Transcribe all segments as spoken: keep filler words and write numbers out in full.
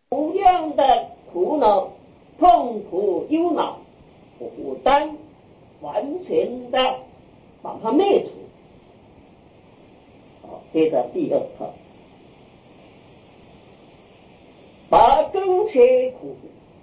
同样的苦恼、痛苦、忧恼，不但完全的把它灭除。好，接着第二课，把根切苦，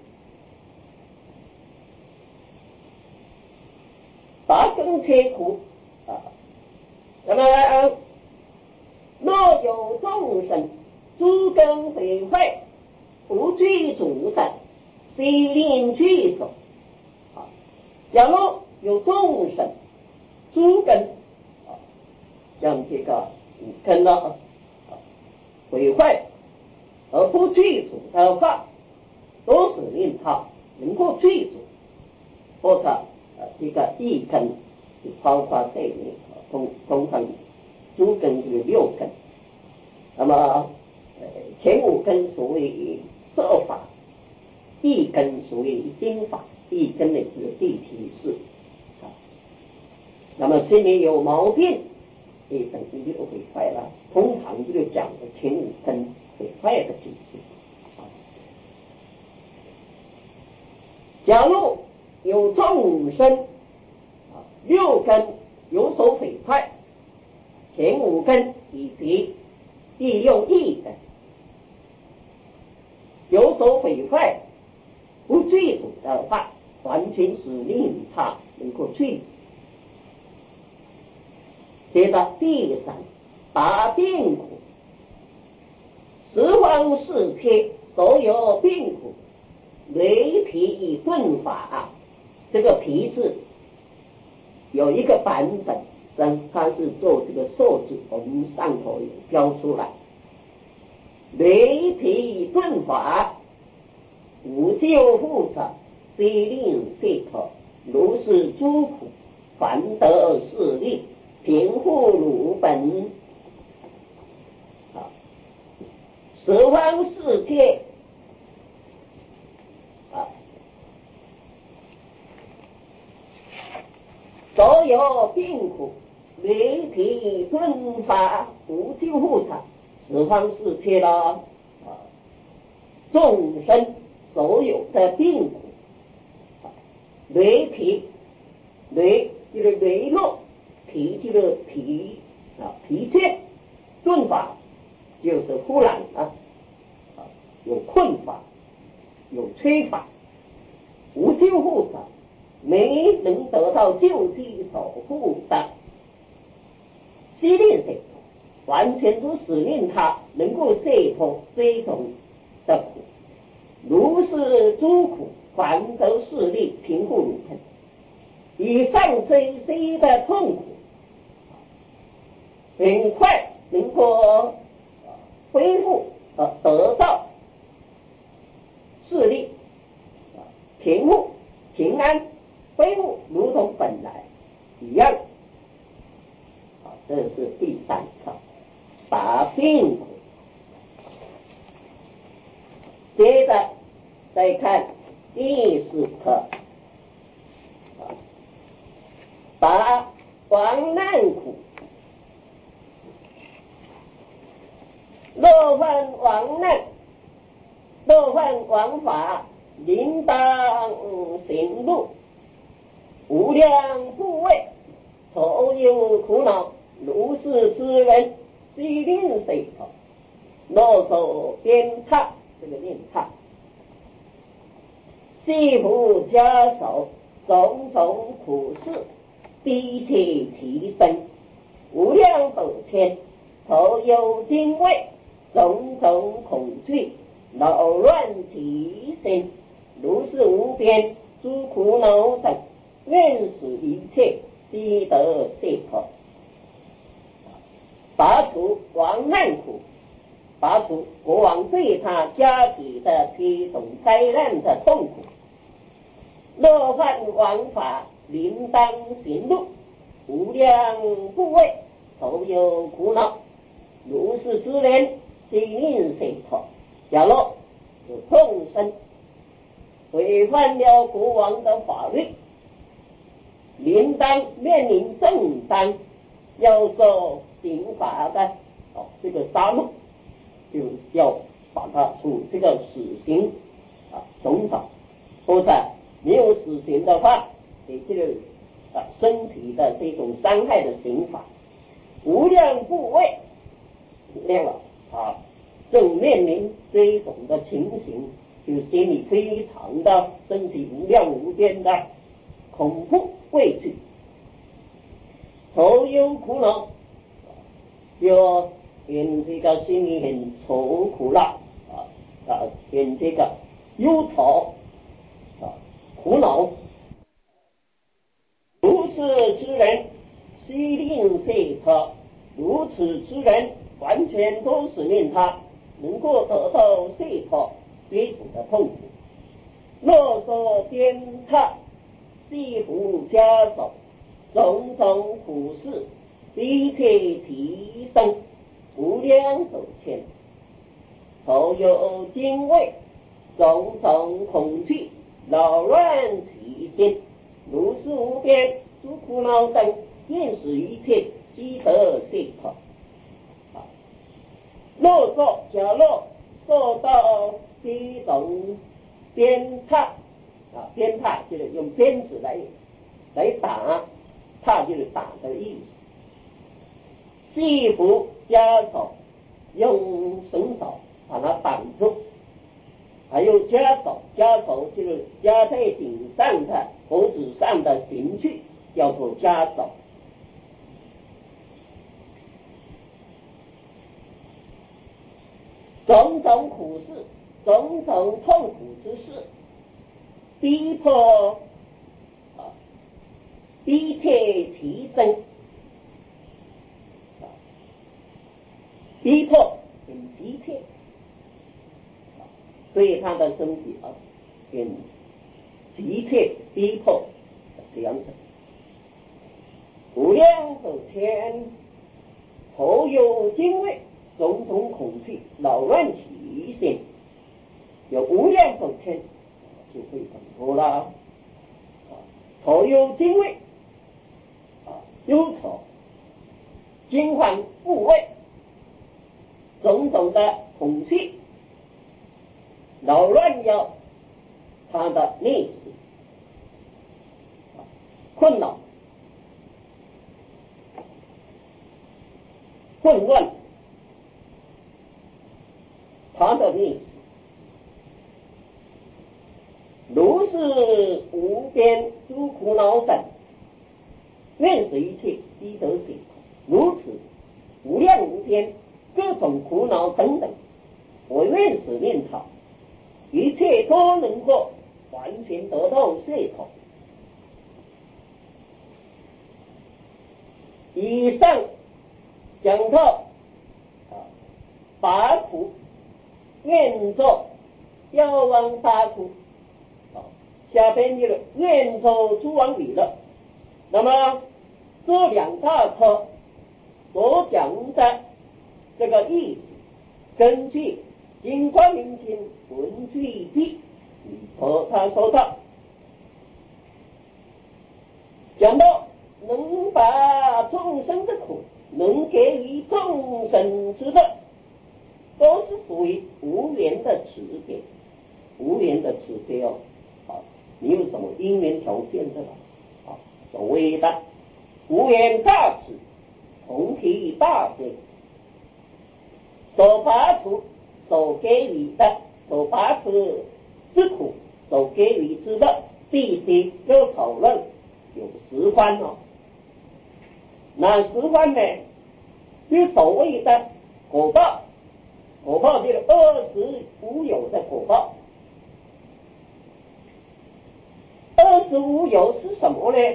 把根切苦啊。那么，若有众生诸根毁坏，不具足的，虽令具足。啊，假如有众生诸根啊，像这个五根呢啊毁坏而不具足的话，都是令他能够具足，或者呃这个一根就包括这里通通常诸根有六根，那么呃前五根属于色法，一根属于心法，一根呢就是第七识。那么心里有毛病，也等于就毁坏了。通常就讲的前五根毁坏的境界。假如有众生啊六根有所毁坏，前五根以及利用一根有所毁坏，不具足的话，完全是令他能够具足。接着第三，把病苦，十方世界所有病苦，雷皮顿法，这个皮字有一个版本，但它是做这个数字，我们上头有标出来。雷皮顿法，无救护者，虽令解脱，如是诸苦，凡得势力，平复汝本。十方世界啊，所有病苦，雷皮顿法，无救护者。十方世界了啊，众生所有的病苦，雷皮，雷就是雷落，皮就是皮啊疲倦，顿法就是忽然啊，有困法，有摧法，无救护者，没能得到救济守护的，悉令解脱，完全都使令他能够解脱这种的苦。如是诸苦，凡得势力，平复汝本。以上这些的痛苦，很快能够恢复和得到势力，平复平安，恢复如同本来一样。好，这是第三课，把病苦。接着再看第四课，把亡难苦。若犯亡难，若犯王法，临当行路，无量部位，所有苦恼，如是之人，悉令解脱。若受鞭挞，这个念挞，系服枷手，种种苦事，逼切提升，无量百千，头有精卫，种种恐惧，扰乱其心，如是无边诸苦恼等，愿使一切悉得解脱。拔除亡难苦，拔除国王对他家己的这种灾难的痛苦。若犯王法，临当行路，无量部位，头有苦恼，如是之人，悉令解脱。假如有众生违反了国王的法律，临当面临正当要受刑罚的哦，这个杀戮就要把他处这个死刑啊总少，或者没有死刑的话，给这个啊身体的这种伤害的刑罚，无量部位那个啊正面临这一种的情形，就心里非常的身体无量无边的恐怖畏惧，愁忧苦恼，就因这个心里很愁苦了啊啊，因这个忧愁啊苦恼，如是之人，悉令解脱。如此之人，完全都是令他能够得到解脱追苦的痛苦。若说颠榻，系服枷手，种种苦事，逼切提升，无量手牵，头有惊畏，种种恐惧，扰乱其心，如是无边诸苦恼等，见识一切，悉得解脱。若说假若受到这种鞭挞啊，鞭挞就是用鞭子来来打，挞就是打的意思。系服枷手，用绳索把它绑住，还有枷手，枷手就是枷在顶上的脖子上的刑具，叫做枷手。种种苦事，种种痛苦之事，逼迫啊，逼切提升，啊，逼迫很急切，啊，对他的身体啊，很急切逼迫这样子。无量手牵，愁忧惊畏，种种恐惧，扰乱其心，有无量手牵，就会很多啦。啊，愁忧惊畏，啊，忧愁、惊惶怖畏，种种的恐惧，扰乱了他的内心，困扰、混乱他的内心。如是无边诸苦恼等，愿使一切悉得解脱。如此无量无边各种苦恼等等，我愿使令他一切都能够完全得到解脱。以上讲到啊，八苦愿作药王八苦，下边就是愿作诸王理了。那么这两大科所讲的这个意思，根据金光明经文句记和他说到，讲到能把众生的苦，能给予众生之乐，都是属于无缘的慈悲，无缘的慈悲哦，啊，没有什么因缘条件的了，啊，所谓的无缘大慈，同体大悲，所拔除、所给予的、所拔除之苦、所给予之乐，必须要讨论有十番哦。那十番呢，就所谓的果报，果报就是二十无有的果报。二十无有是什么呢？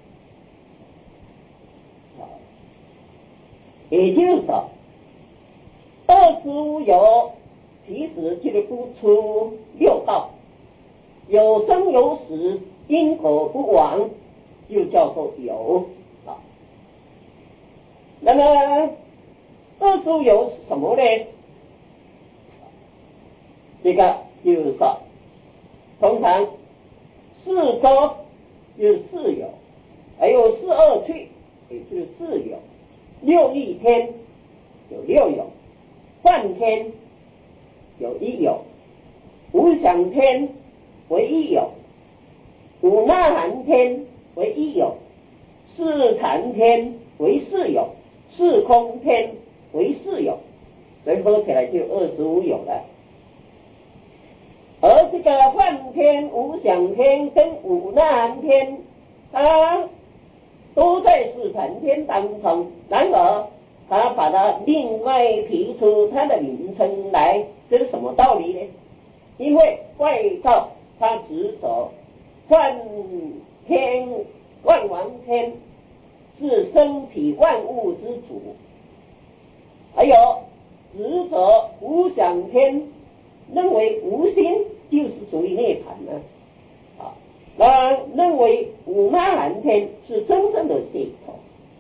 也就是说，二十无有其实就是不出六道，有生有死，因果不亡，就叫做有啊。那么二十无有是什么呢？这个就是说，通常四周就是四有，还有四二趣，也就是四有。六欲天有六有，梵天有一有，无想天为一有，五那含天为一有，四禅天为四有，四空天为四有，所以合起来就二十五有了。而这个幻天、无想天跟五那含天，它都在四禅天当中，然而他把它另外提出它的名称来，这是什么道理呢？因为外道他执着幻天、万王天是身体万物之主，还有执着无想天，认为无心就是属于涅槃呢。啊，那认为五那含天是真正的解脱。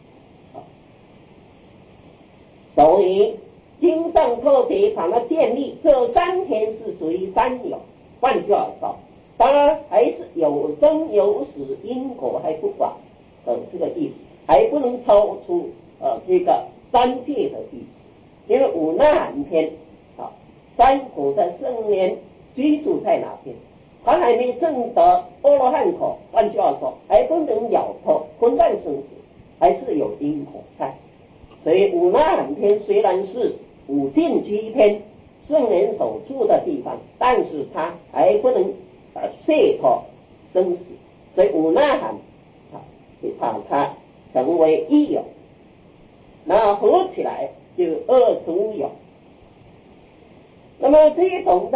所以经上特别把它建立，这三天是属于三有。换句话说，当然还是有生有死，因果还不广的这个意思，还不能超出呃这个三界的意思。因为五那含天啊，三苦的圣年居住在哪边？他还没证得阿罗汉果，换句话说，还不能了脱混乱生死，还是有因果在。所以五那含天虽然是五境居天圣人所住的地方，但是它还不能呃解脱生死，所以五那含啊，就把它成为一有，那合起来就二十五有。那么这一种的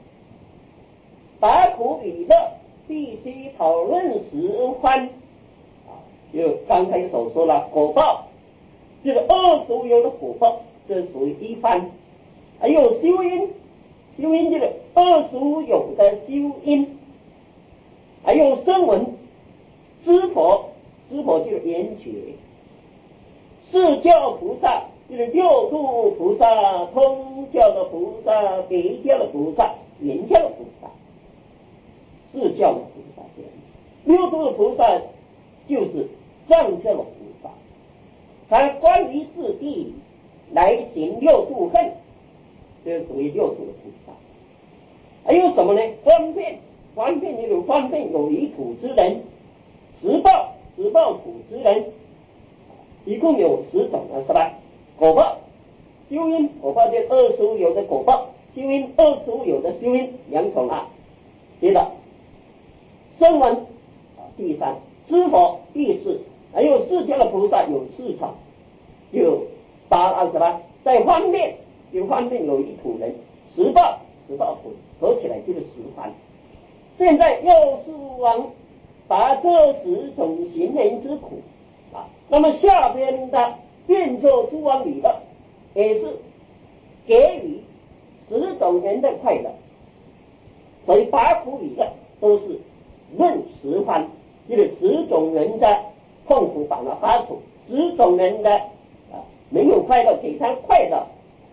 拔苦与乐必须讨论十番啊，就刚才所说了果报。这个二十五有的果报，这属于一番。还有修因，修因这个二十五有的修因，还有声闻、知佛，知佛就是缘觉，四教菩萨就是六度菩萨、通教的菩萨、别教的菩萨、圆教的菩萨，四教的菩萨，六度的菩萨就是藏教的菩萨。他关于四谛来行六度恨，这属于六度的菩萨。还有什么呢？方便，方便有方便有离苦之人，十报十报苦之人，一共有十种了，是吧？果报、修因，果报就二十五有的果报，修因二十五有的修因，两种啊。接着，声闻第三，知佛第四。还有四教的菩萨有四种，有八二十八，在方面有方面有一土人，十报十报土合起来就是十番。现在药师王把这十种行人之苦啊，那么下边的变作诸王理乐，也是给予十种人的快乐，所以八苦理乐都是论十番，就是十种人的痛苦把它发出，十种人的啊没有快乐给他快乐。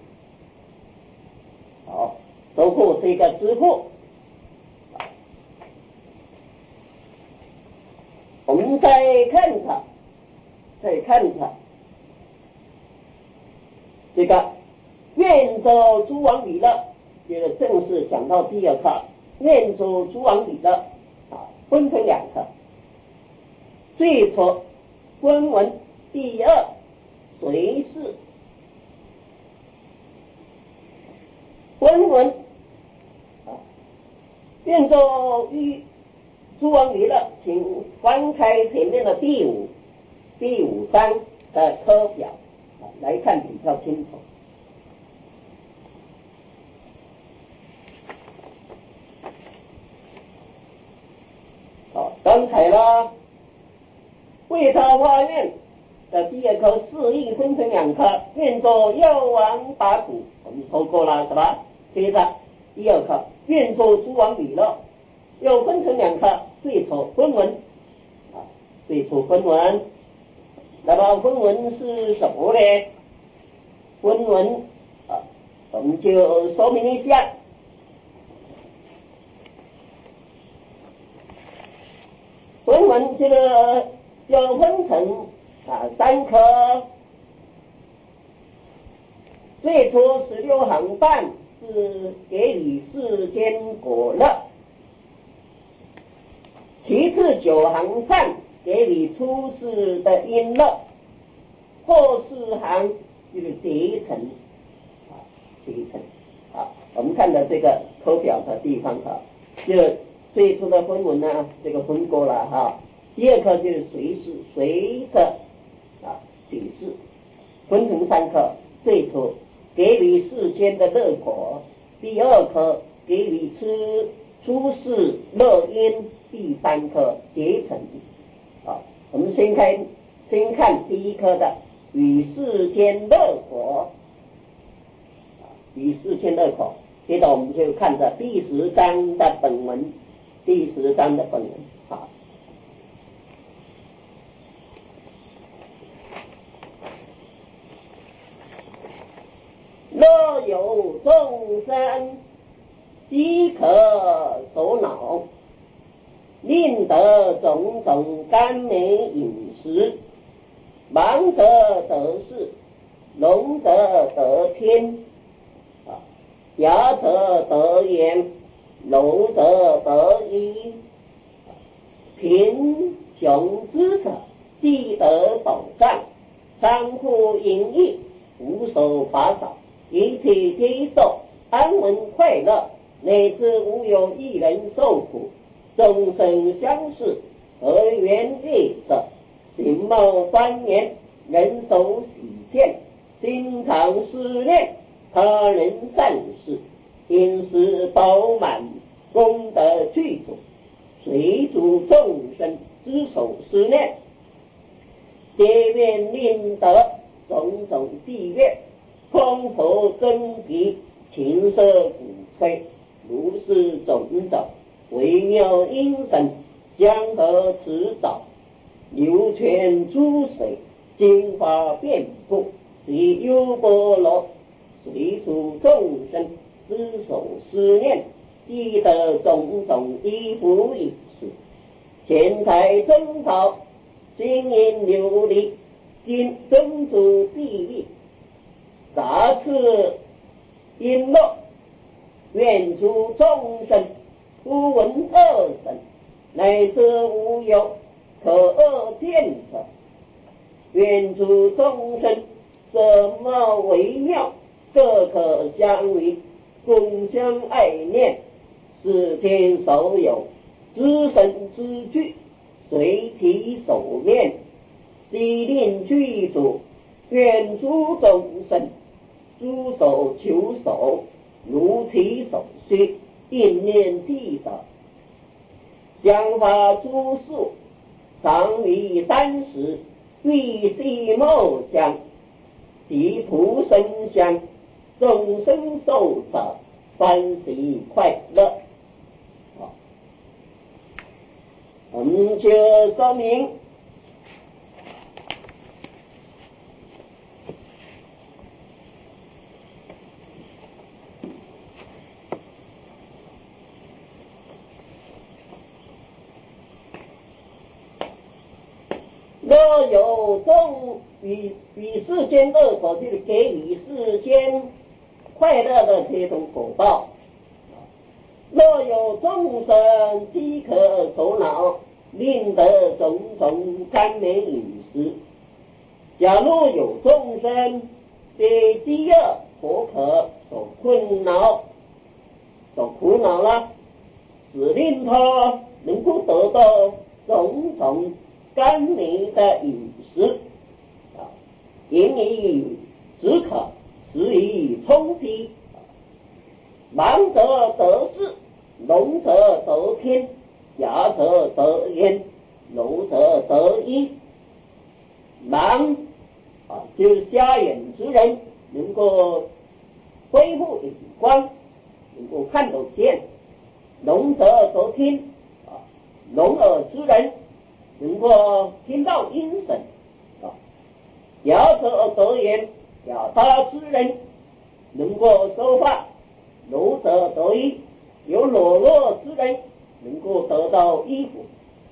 好，包括这个支付，我们再看它，再看它这个愿作诸王理乐，这个正式讲到第二课，愿作诸王理乐啊，分成两课。最初分文第二随事，分文啊，愿作于诸王理乐，请翻开前面的第五第五章的课表啊，来看比较清楚。好，刚才呢为他发愿的第二颗四应分成两颗，愿作药王拔苦，我们说过了是吧？接着第二颗愿作诸王理乐，又分成两颗，最初分文啊，最初分文，那么分文是什么呢？分文啊，我们就说明一下。分文这个要分成啊三颗，最初十六行半是给予世间果乐。其次九行善给予出世的因乐，后四行就是结成啊，结成啊。我们看到这个口表的地方哈，就最初的分文呢，这个分过了哈。第二课就是随是随着啊解释，分成三课。最初给予世间的乐果，第二课给予吃出世乐因，第三课结成。啊，我们先开先看第一课的与世间乐果，啊，与世间乐果。接着我们就看着第十章的本文，第十章的本文啊。若有众生饥渴首恼，令得种种甘美饮食，盲者得视，聋者得听，啊，哑者得言，聋者得音，贫穷之者既得保障，仓库盈溢，无所乏少，一切皆受，安稳快乐，乃至无有一人受苦。众生相视，和缘悦色，形貌庄严，人手喜见，心常思念他人善事，因时饱满，功德具足，随诸众生之手思念，皆愿令得种种地乐，空佛根皮，琴瑟鼓吹，如是种种微妙音声，江河池沼，流泉珠水，精华遍布，其优波罗，随诸众生之手思念，积得种种衣服饮食，钱财珍宝，金银琉璃，金珍珠碧玉，杂次璎珞，愿诸众生不闻恶声，乃至无有可恶见者，愿诸众生什么微妙，各可相违，共相爱念，世间所有知神之具，随其手念，悉令具足，愿诸众生诸手求手，如其所需，应念记得，香花诸树，常于三时，必须莫香，其徒生香，众生受者欢喜快乐。好，我们就说明若有众与与世间乐果，就是给予世间快乐的这种果报。若有众生饥渴首恼，令得种种甘美饮食。假如有众生被饥饿口渴所困扰，所苦恼了，使令他能够得到种种甘美的饮食，啊，饮以止渴，食以充饥，盲者得视，聋者得听，哑者得言，聋者得音。盲啊，就是瞎眼之人，能够恢复眼光，能够看得见；聋者得听啊，聋耳之人能够听到音声啊；哑者得言，哑巴之人能够说话；聋者得衣，有裸露之人能够得到衣服；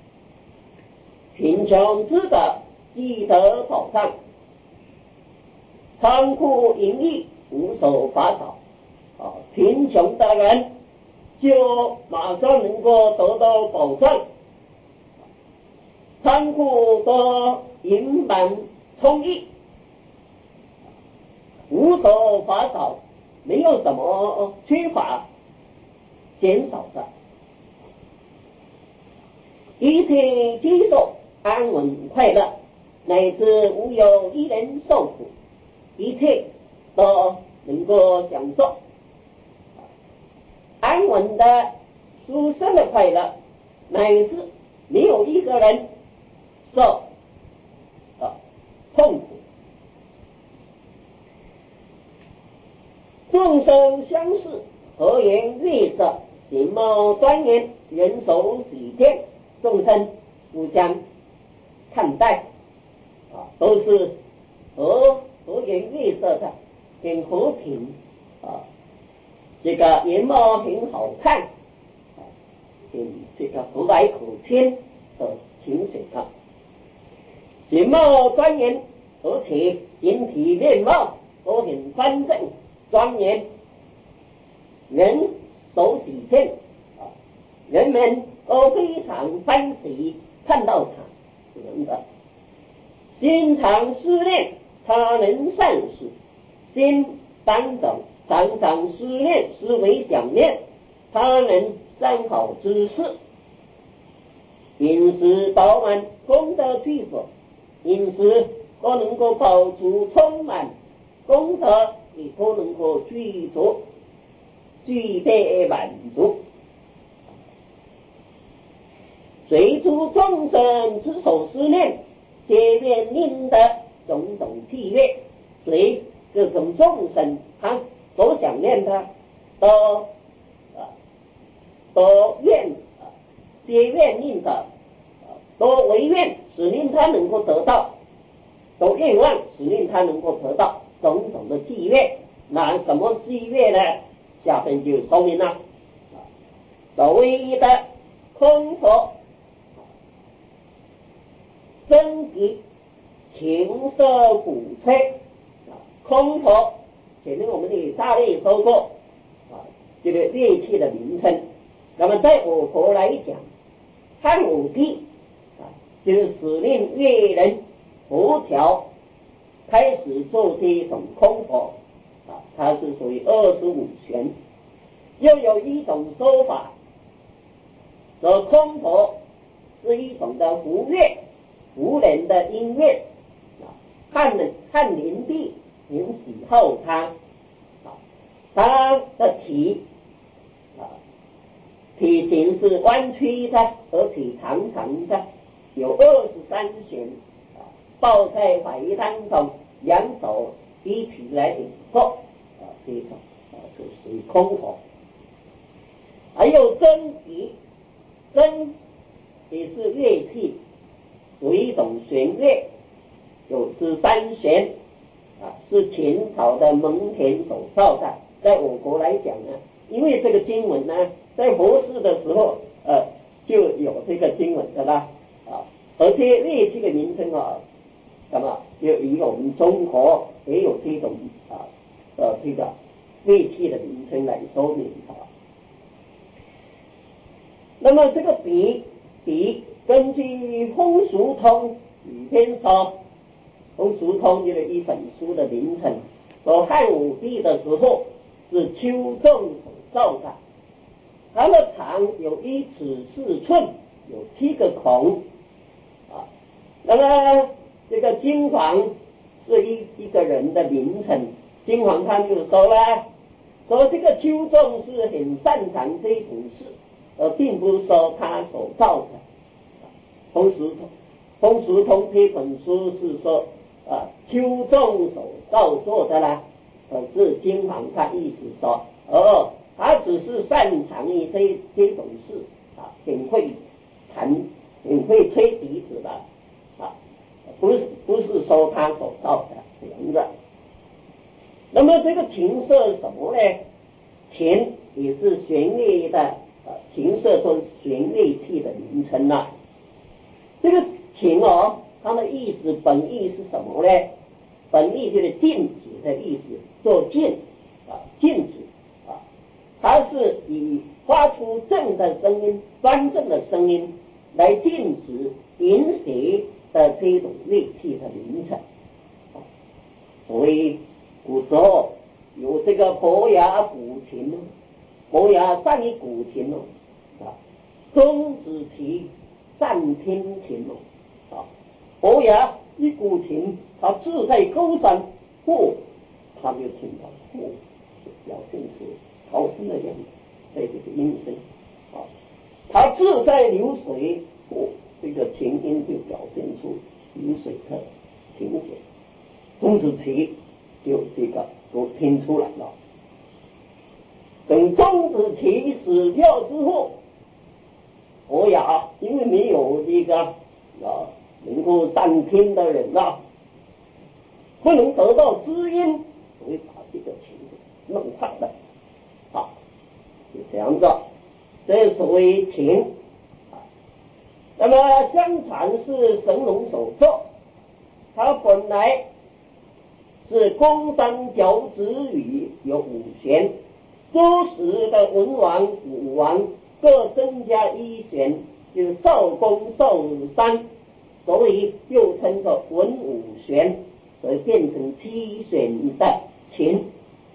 贫穷之者既得保障，仓库盈溢，无所乏少。啊， 啊，贫穷的人就马上能够得到保障，仓库的盈满充裕，无所乏少，没有什么缺乏减少的，一切接受安稳快乐，乃至无有一人受苦，一切都能够享受安稳的舒适的快乐，乃至没有一个人受啊痛苦。众生相视，和颜悦色，形貌端严，人手喜天，众生互相看待啊，都是和和颜悦色的，很和平啊，这个颜貌很好看啊，很这个和蔼可亲的情形啊，形貌端严，而且形体面貌都很端正庄严，人手喜天啊，人们都非常欢喜看到他人的，心常思念他人善事，心当长常常思念思维想念他人善好之事，饮食饱满，功德具足，饮食都能够饱足充满，功德也都能够具足具备满足，随诸众生之所思念，皆面临的种种契约，随各种众生他所想念的都啊都愿啊皆愿令的啊都为愿，使令他能够得到，都愿望使令他能够得到种种的契约。那什么契约呢？下边就说明了，所谓的空佛真谛情色鼓吹，空佛前面我们的大略说过啊，这个乐器的名称。那么在我国来讲，汉武帝啊，就是使令乐人佛调开始做这种空佛啊，它是属于二十五弦。又有一种说法，说空佛是一种的胡乐，胡人的音乐啊，汉人汉灵帝很喜好它啊，它的体啊体型是弯曲的，而且长长的，有二十三弦啊，抱在怀当中，两手一起来演奏啊，这种啊是属于空佛。还有真笛，真也是乐器，属于一种弦乐，有十三弦啊，是秦朝的蒙恬所造的。在我国来讲呢，因为这个经文呢，在佛事的时候呃就有这个经文的啦啊，而且乐器的名称啊，那么就以我们中国也有这种啊呃这个乐器的名称来说明啊。那么这个笛笛根据风俗通里边说，风俗通就是一本书的名称，说汉武帝的时候是丘仲所造的，它的长有一尺四寸，有七个孔啊。那么这个金黄是一一个人的名称，金黄他就说了，说这个丘仲是很擅长这种事，而并不是说他所造的。风俗通风俗通这本书是说啊丘仲所造作的啦，可是金黄他意思说，哦，他只是擅长于这这种事啊，很会弹，很会吹笛子的啊，不是不是说他所造的这样的。那么这个琴瑟什么呢？琴也是弦乐的啊，琴瑟都是弦乐器的名称呐、啊。这个琴哦，它的意思本意是什么呢？本意就是禁止的意思，做禁啊，禁止啊， 它是以发出正的声音、端正的声音来禁止淫邪的这种乐器的名称。所以古时候有这个伯牙鼓琴，伯牙善于鼓琴哦，啊，钟子期善听琴哦，啊，伯牙一鼓琴，他志在高山，嚯，他就听到嚯，表现出高声的样子，这就是音声啊。他志在流水，嚯，这个琴音就表现出流水的情节。钟子期就这个都听出来了。等钟子期死掉之后，伯牙因为没有这个啊能够善听的人啊，不能得到知音，所以把这个琴弄坏了啊，就这样子，这所谓琴啊。那么相传是神农首作，他本来是宫三角徵羽有五弦，周时的文王、武王各增加一弦，就是少公、少三，所以又称作文武弦，所以变成七弦的琴。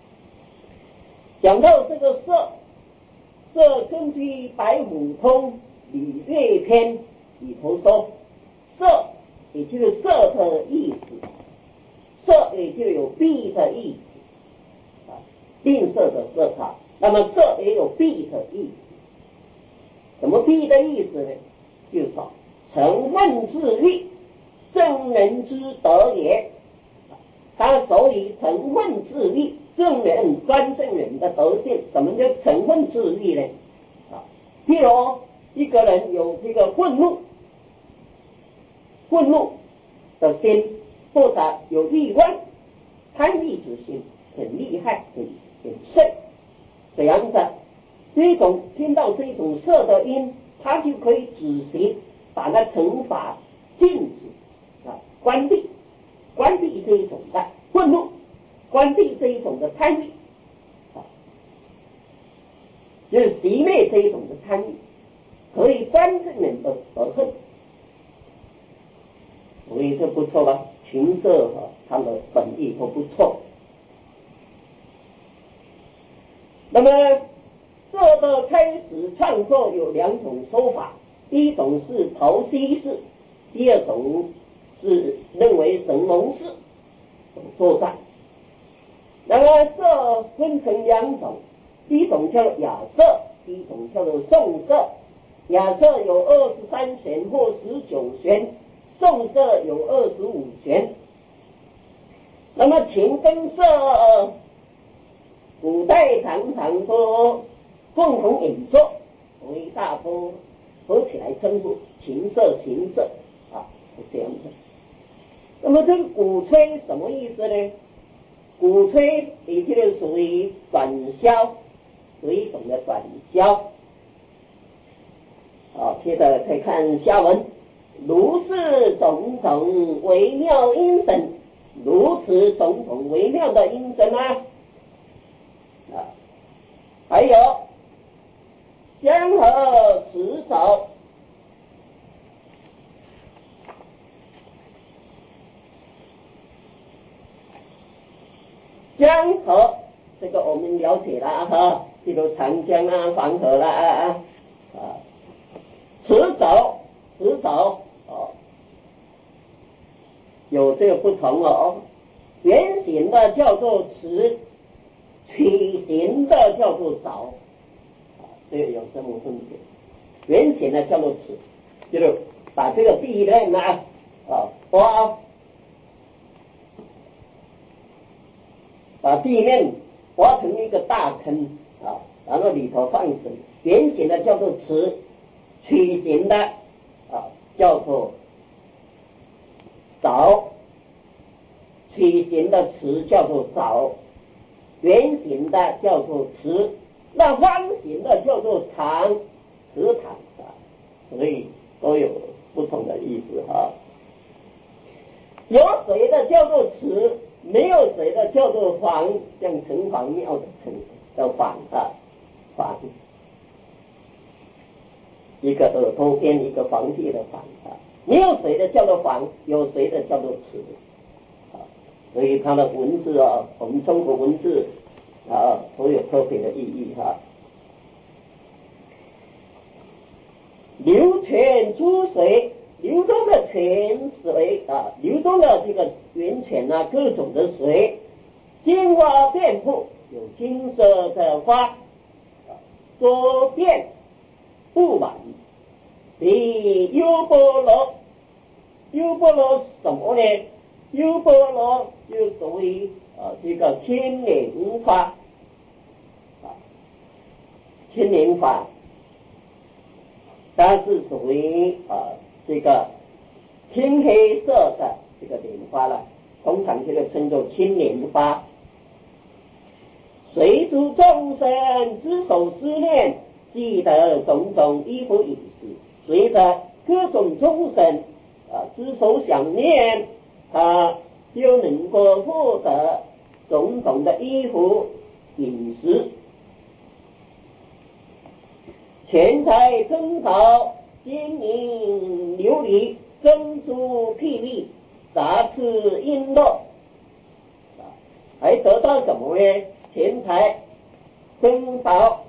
讲到这个瑟，瑟根据《白虎通·礼乐篇》里头说，瑟也就是瑟的意思，瑟也就有闭的意思啊，吝啬的色塔。那么瑟也有闭的意思，什么闭的意思呢？就是说成分自立，正人之德也。他所以成分自立，正人专正人的德性。什么叫成分自立呢？啊，譬如一个人有这个愤怒，愤怒的心，或者有欲望、贪欲之心，很厉害，很很盛，这样子，这种听到这种色的音，他就可以止息，把那惩罚禁止啊，关闭，关闭这一种的愤怒，关闭这一种的贪欲啊，就是熄灭这一种的贪欲，可以专正人的德恨。所以这不错吧？琴瑟和它的本意都不错。那么瑟的开始创作有两种说法，第一种是陶溪氏，第二种是认为神农氏作赞。那么瑟分成两种，第一种叫雅瑟，第一种叫做宋瑟。雅瑟有二十三弦或十九弦，宋瑟有二十五弦。那么琴跟瑟古代常常都共同演奏，所以大多合起来称呼琴瑟琴瑟啊，是这样的。那么这个鼓吹什么意思呢？鼓吹也就是属于转销，属于一种的转销。好，接着再看下文，如是种种微妙音声，如此种种微妙的音声啊，啊，还有江河池沼，江河这个我们了解了哈，比如长江啊、黄河啦啊啊，池沼池沼哦，有这个不同哦，圆形的叫做池，曲形的叫做沼，这个有这么分别。圆形的叫做池，就是把这个地面呢啊挖，把地面挖成一个大坑啊，然后里头放水。圆形的叫做池，曲形的啊叫做沼，曲形的池叫做沼，圆形的叫做池，那方形的叫做塘，池塘啊，所以都有不同的意思哈。有水的叫做池，没有水的叫做黄，像城隍庙的城叫黄啊。 一个耳朵边，一个皇帝的皇啊，没有水的叫做皇，有水的叫做池啊，所以它的文字啊，我们中国文字啊都有特别的意义哈、啊。流泉诸水，流动的泉水啊，流动的这个源泉啊，各种的水，金花遍布，有金色的花，多变布满。比优波罗，优波罗什么呢？优波罗就属于啊这个青莲花啊，青莲花。它是属于啊这个青黑色的这个莲花了，通常这个称作青莲花。随诸众生之手思念，记得种种衣服饮食，随着各种众生啊之手想念，他就能够获得种种的衣服饮食。钱财珍宝金银琉璃珍珠霹雳杂刺璎珞，还得到什么呢？钱财珍宝，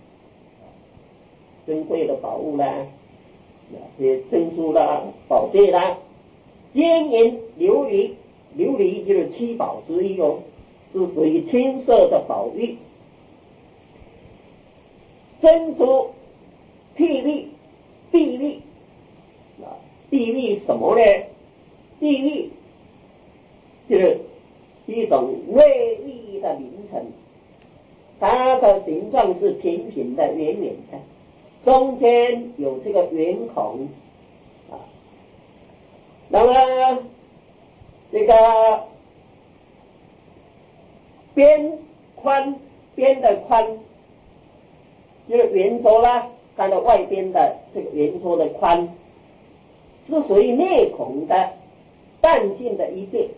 珍贵的宝物啦，那些珍珠啦、宝贝啦，金银琉璃，琉璃就是七宝之一哦，是属于青色的宝玉。珍珠霹雳，霹雳啊，霹雳什么呢？霹雳就是一种锐利的名称，它的形状是平平的、圆圆的，中间有这个圆孔啊。那么这个边宽，边的宽就是圆桌啦，它的外边的这个圆桌的宽是属于内孔的半径的一倍，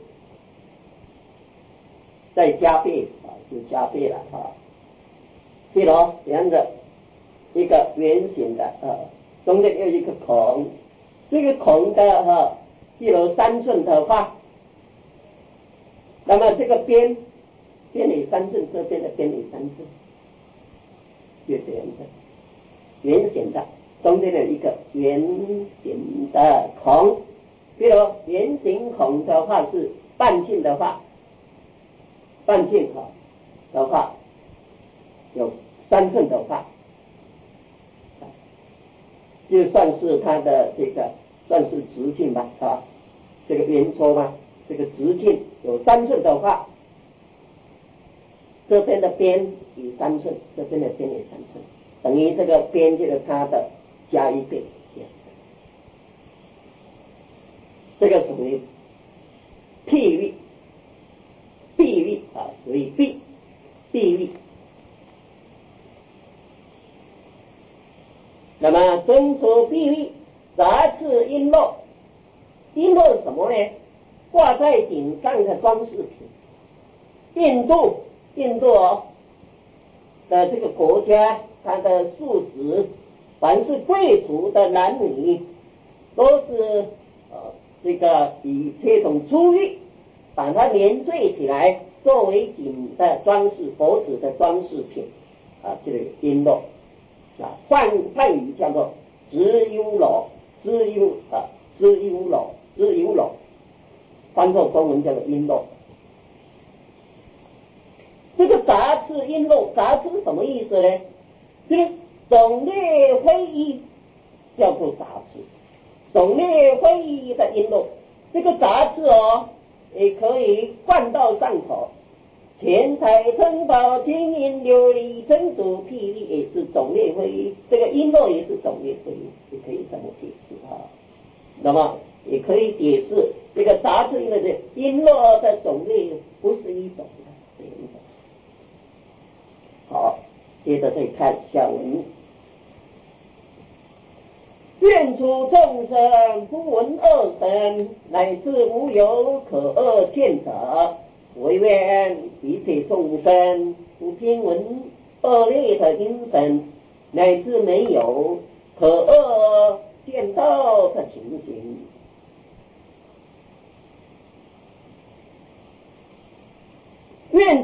再加倍啊，就加倍了啊。譬如这样的一个圆形的啊，中间有一个孔，这个孔的哈，譬如三寸的话，那么这个边边里三寸，这边的边里三寸，就这样的圆形的，中间有一个圆形的孔。比如圆形孔的话是半径的话，半径哈的话有三寸的话，就算是它的这个算是直径吧啊，这个圆桌嘛，这个直径有三寸的话，这边的边有三寸，这边的边有三寸，等于这个边就是它的加一倍。这个属于譬喻，譬喻啊，属于譬譬喻。那么珍珠碧玉杂刺璎珞，璎珞是什么呢？挂在顶上的装饰品。印度印度哦的这个国家，它的素食，凡是贵族的男女都是呃这个以这种珠玉把它连缀起来，作为颈的装饰、脖子的装饰品啊，这个璎珞啊，汉汉语叫做直优罗，直优啊，直优罗，直优罗，翻作中文叫做璎珞。这个杂刺璎珞，杂刺什么意思呢？就是种类非一，叫做杂刺。种类非一的璎珞，这个杂刺哦，也可以灌到上头。钱财珍宝金银琉璃珍珠霹雳也是种类非一，这个璎珞也是种类非一，也可以这么解释啊。那么也可以解释这个杂刺，因为这璎珞的种类不是一种的，是一种。好，接着再看下文。愿诸众生不闻恶声，乃至无有可恶见者，唯愿一切众生不听闻恶劣的音声，乃至没有可恶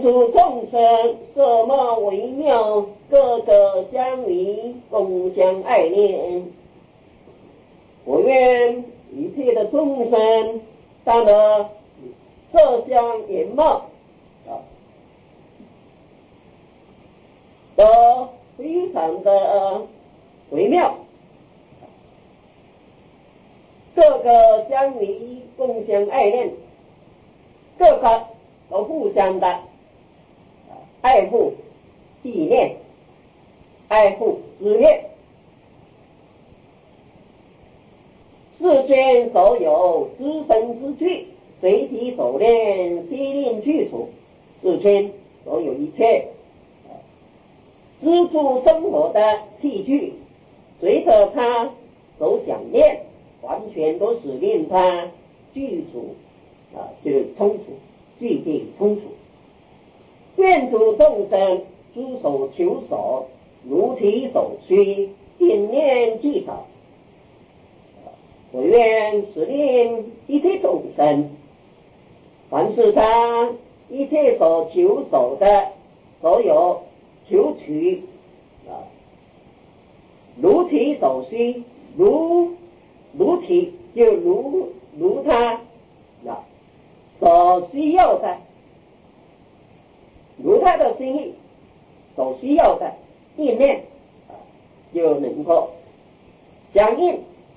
诸众生色貌微妙，个个相宜，共相爱恋。我愿一切的众生，当得色相颜貌啊，都非常的微妙，个个相宜，共相爱恋，个个都互相的爱护、纪念、爱护、思念。世间所有知身之具，随其所念，悉令具足。世间所有一切资助生活的器具，随着他所想念，完全都是令他具足啊，就是充足，具体充足。愿诸众生诸所求所，如其所需，尽念即少。我愿使令一切众生，凡是他一切所求所的所有求取啊，如其所需，如如其就如如他啊所需要的，如他的心意所需要的意念啊，就能够相应。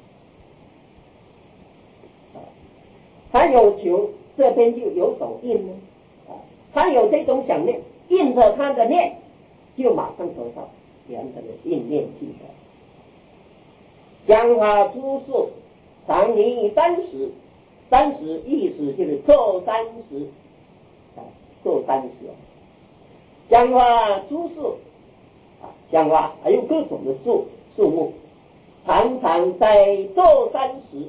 他有求，这边就有所应呢。啊，他有这种想念，应着他的念，就马上得到两者的应念即可。讲话诸事，常年三十，三十意思就是做三十，啊，做三十。讲话诸事，啊，讲话还有各种的数数目，常常在做三十。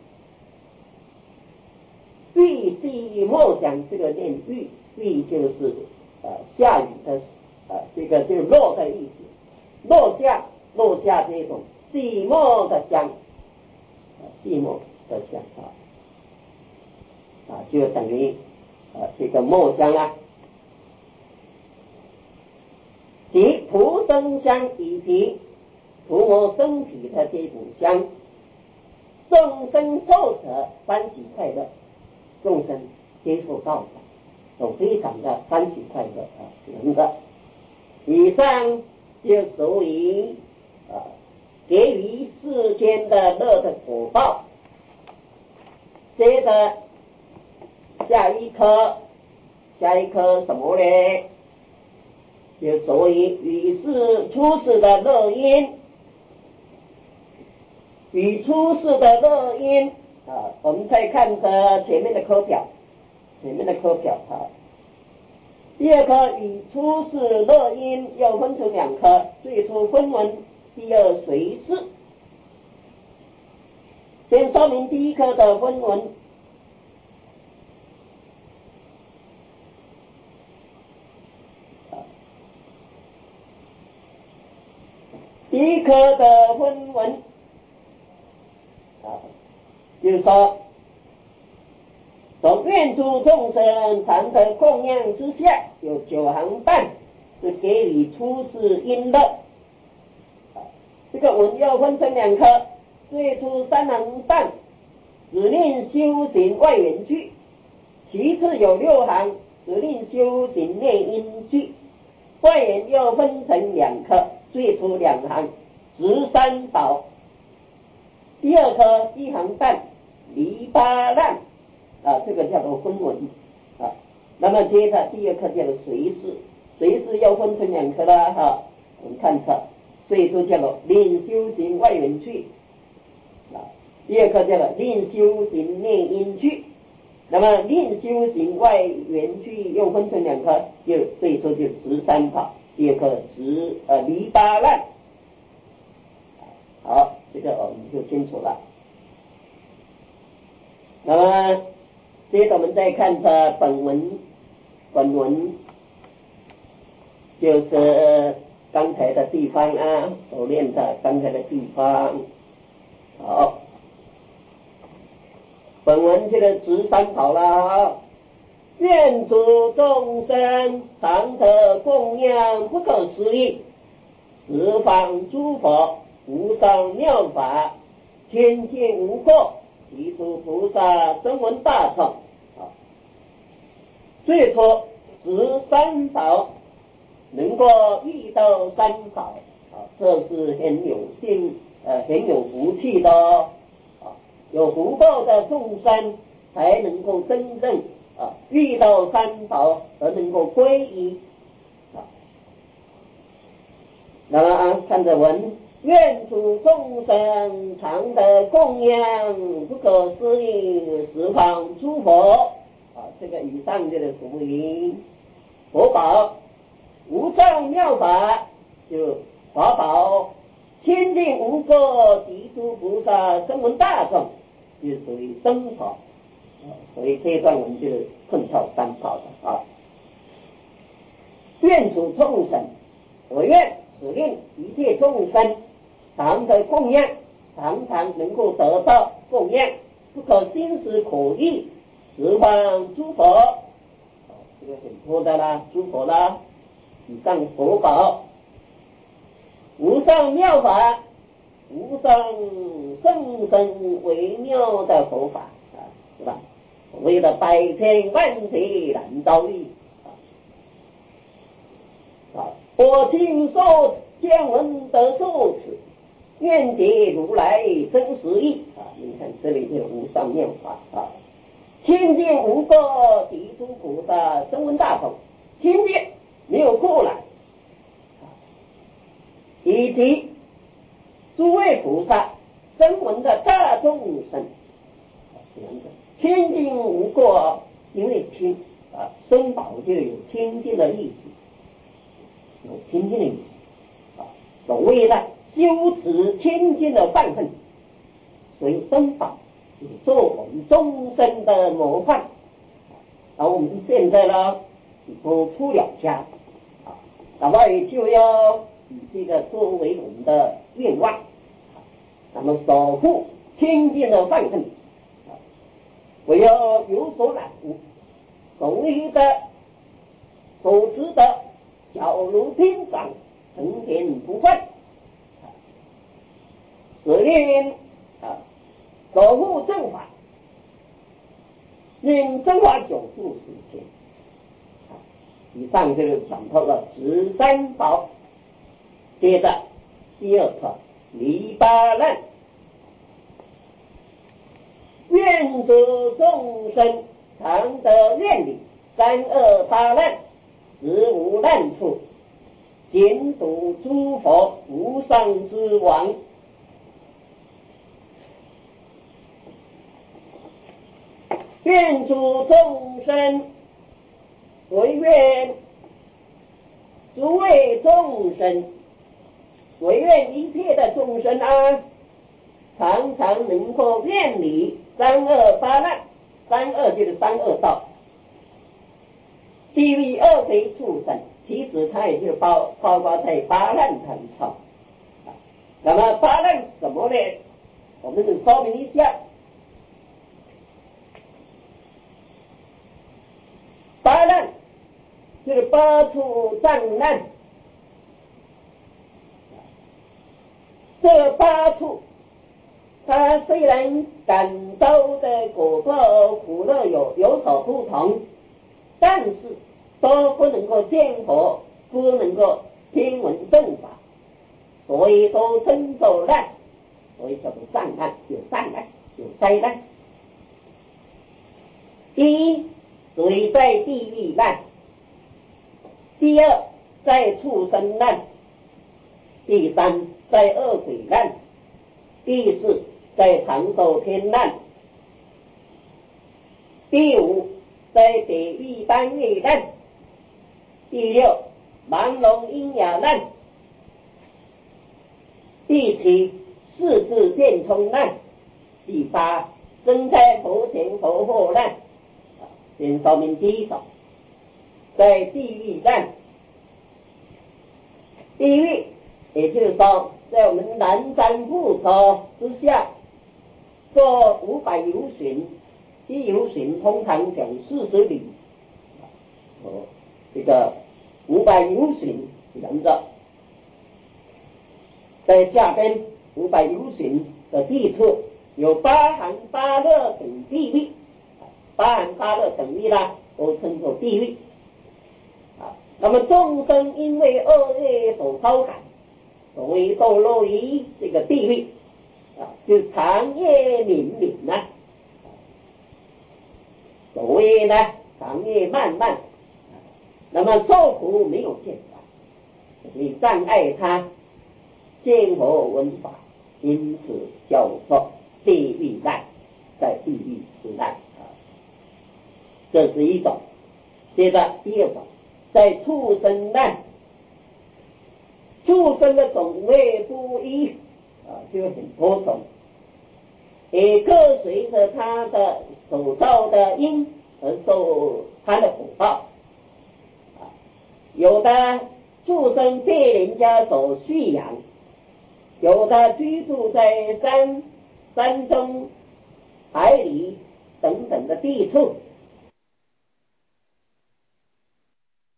欲地莫讲，这个念欲，欲就是呃下雨的呃这个就落的意思，落下落下这种寂寞的香，啊寂寞的香啊啊就等于啊这个墨香啊，即涂生香以及涂抹身体的这种香，众生受者欢喜快乐。众生接受道法都非常的欢喜快乐啊，能的。以上就属于啊给予世间的乐的果报。接着下一科，下一科什么呢？就属于与世出世的乐因，与出世的乐因。啊，我们再看着前面的科表，前面的科表啊。第二科与出世乐因又分成两科，最初分文，第二随事。先说明第一科的分文。第一科的分文啊，就是说从愿诸众生常得供养之下，有九行伴是给予出世因乐。这个文又分成两科，最初三行伴指令修行外缘具，其次有六行指令修行内因具。外缘又分成两科，最初两行十三宝，第二科一行伴篱笆烂啊，这个叫做分文啊。那么接着第二课叫做随事，随事要分成两科啦哈、啊。我们看课，最初叫做令修行外缘具啊，第二课叫做令修行内因具。那么令修行外缘具又分成两科，就最初就十三宝，第二课十呃篱笆烂。好，这个我们就清楚了。那么接着我们再看它本文，本文就是刚才的地方啊，所念的刚才的地方。好，本文这个十三宝啦， 愿诸众生常得供养不可思议，十方诸佛无上妙法，千尽无过，一诸菩萨声闻大乘。啊，最初十三宝能够遇到三宝，啊，这是很有幸呃很有福气的哦。啊，有福报的众生才能够真正啊遇到三宝而能够皈依。啊，那么啊，看着文，愿诸众生常得供养不可思议十方诸佛。啊，这个以上就是福音佛宝，无上妙法就法宝，千尽无过敌诸菩萨声闻大众，就属于僧宝。所以这一段文就是碰巧三宝的啊。愿诸众生，我愿使令一切众生常得供养，常常能够得到供养，不可心思可议十方诸佛。啊，这个很多的啦，诸佛啦，以上佛宝，无上妙法，无上甚深微妙的佛法啊，是吧？所谓的百千万劫难遭遇啊！我今受见闻得受持，愿解如来真实义啊！你看这里就无上妙法啊，千尽无过敌诸菩萨声闻大众，千尽没有过来，以及诸位菩萨声闻的大众生，千尽无过，因为千啊，僧宝就有千尽的意思，有千尽的意思啊。所谓的修持千尽的梵行，所以僧宝就是做我们众生的模范。而我们现在呢，都出了家啊，那么也就要以这个作为我们的愿望，那么守护千尽的梵行。我要有所揽悟，所谓的所知的小如天上，成天不坏，使令啊守护正法，令正法久住世间。以上就是讲到了十三宝，接着第二课篱笆难。愿诸众生常得愿力，三恶八难，实无难处，简睹诸佛无上之王。愿诸众生，唯愿诸位众生，唯愿一切的众生啊，常常能够愿离三恶八难，三恶就是三恶道，地狱恶鬼畜生，其实它也就包包括在八难当中。那么八难什么呢？我们就说明一下。八难就是八处障难，这八处他虽然感到的果报苦乐有有所不同，但是都不能够见佛，不能够听闻正法，所以都称作难，所以叫做障难，有障难，有灾难。第一，属于在地狱难；第二，在畜生难；第三，在恶鬼难；第四，在长寿天难；第五，在地狱单位难；第六，盲聋喑哑难；第七，四肢变通难；第八，身在佛前佛后难。先说明第一种，在地狱难。地狱也就是说，在我们南山覆巢之下做五百由旬，一由旬通常讲四十里， 哦，这个五百由旬人着，在下边五百由旬的地处有八寒八热等地域，八寒八热等域呢都称作地域啊。那么众生因为恶业所包含，所谓堕落于这个地狱啊，就是长夜冥冥呐。所谓呢，长夜漫漫，那么受苦没有见法，你障碍他见佛闻法，因此叫做地狱难，在地狱之难啊。这是一种。接着第二种，在畜生难，畜生的种类不一啊，就很多种，也各随着他的所造的因而受他的果报啊。有的畜生被人家所驯养，有的居住在山山中